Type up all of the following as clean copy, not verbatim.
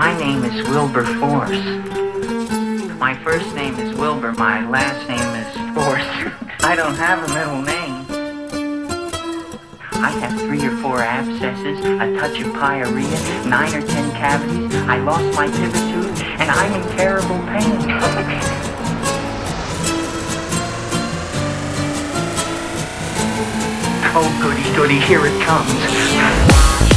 My name is Wilbur Force. My first name is Wilbur, my last name is Force. I don't have a middle name. I have 3 or 4 abscesses, a touch of pyorrhea, 9 or 10 cavities. I lost my pivot tooth, and I'm in terrible pain. Oh, goody, goody, here it comes.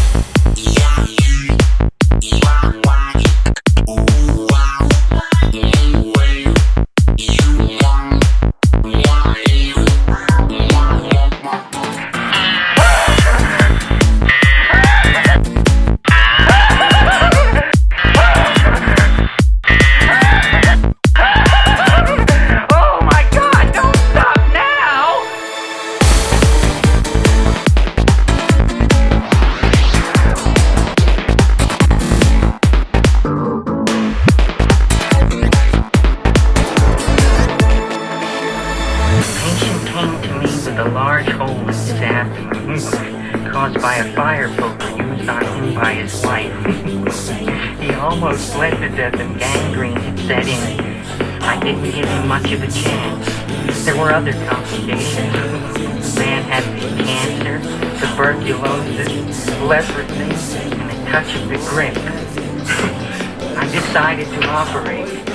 A large hole in his abdomen caused by a fire poker used on him by his wife. He almost bled to death and gangrene had set in. I didn't give him much of a chance. There were other complications. The man had cancer, tuberculosis, leprosy, and a touch of the grip. I decided to operate.